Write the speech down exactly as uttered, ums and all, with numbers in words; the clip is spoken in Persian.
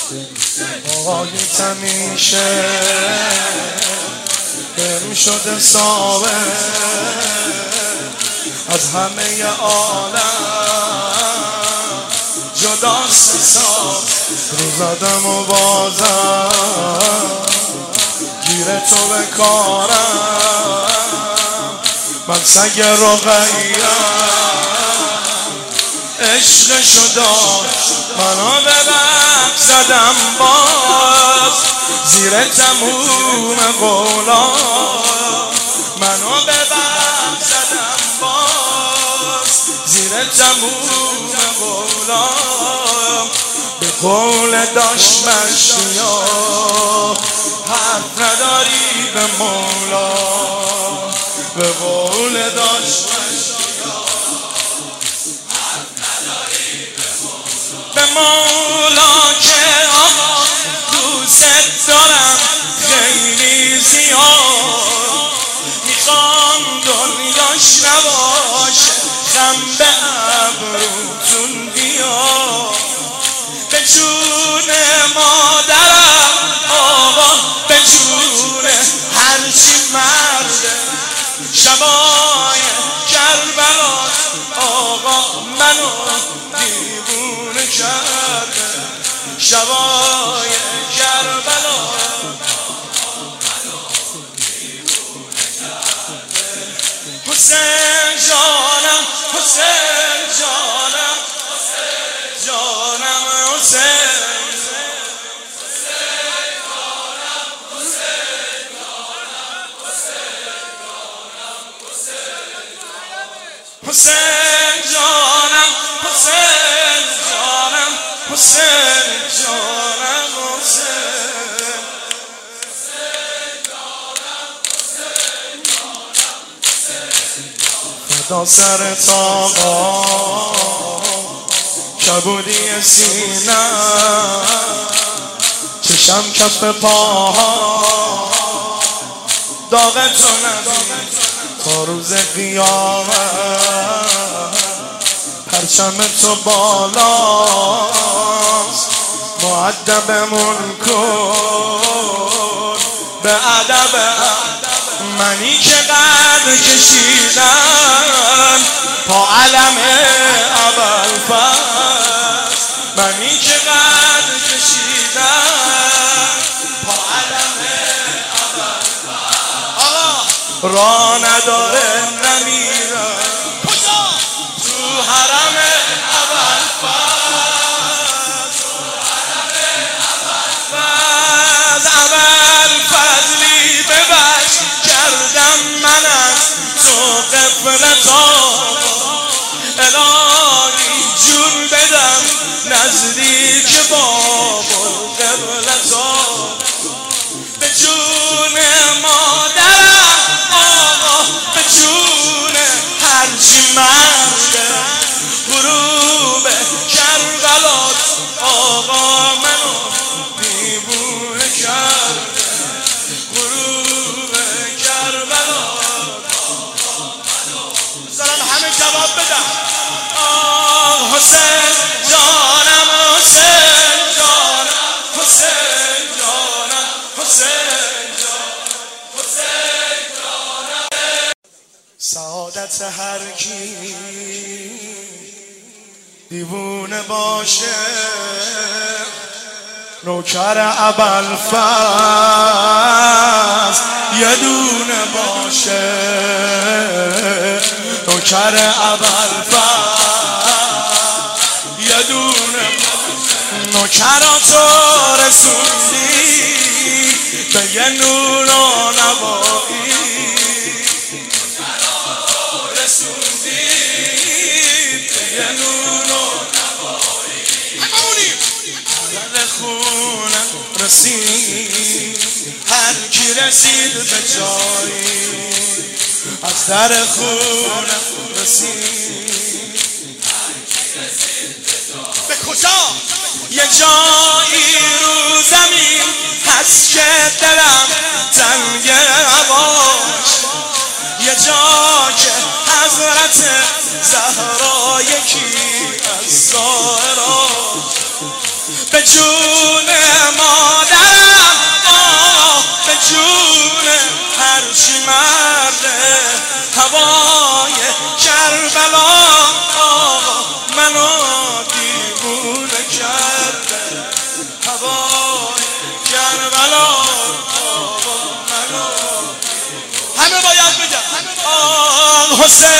آقای تمیشه برم شده ساوه از همه عالم جداست حساب رو زدم و بازم گیر تو به کارم من سگ رقیه‌ام عشق شدا منو به بک زدم باز زیر تموم قولا منو به بک زدم باز زیر تموم قولا به قول داشت مشیا حرف نداری به مولا به قول داشت به مولا که آقا دوست دارم خیلی زیاد میخوام دنیاش نباشه خم به ابروتون بیاد به جون مادرم آقا به جون هرچی مرده شبای کربلا آقا منو دیوونه کرده شبای کربلا حسین جانم حسین جانم جانم حسین حسین جانم حسین جانم حسین جانم حسین فدا سر تاقا کبودی سینه چشم کف پاها داغ تو ندید تا روز قیامت پرچم تو بالاست مؤدبمون کن به ادب منی که قد کشیدم پا علم ابوالفضل منی که قد کشیدم پا علم ابوالفضل آقا راه نداره نمیره کجا تو حرم ابوالفضل تو حرم ابوالفضل ابوالفضلی ببخش کردم من از تو غفلتا الهی جون بدم نزدیک باب القبلتا به جون مادرم آقا به جون هرچی مرده غروب کربلات آقا منو دیوونه کرده غروب کربلات سلام همه جواب بدم آه حسین جانم حسین جانم حسین جانم حسین سعادت هر کی دیوونه باشه نوکر ابوالفضل یه دونه باشه نوکر ابوالفضل یه دونه نوکراتو رسوندی به یه نور و نوایی یه نور و نوایی در خونم رسید هر کی رسید به جایی از در خونم رسید هر کی رسید به جایی به کجا یه جایی رو زمین هست که دلم تنگ هواش یه جا که حضرت زهرا یکی از زائران به جون هوای کربلا همه باید بگن آه حسین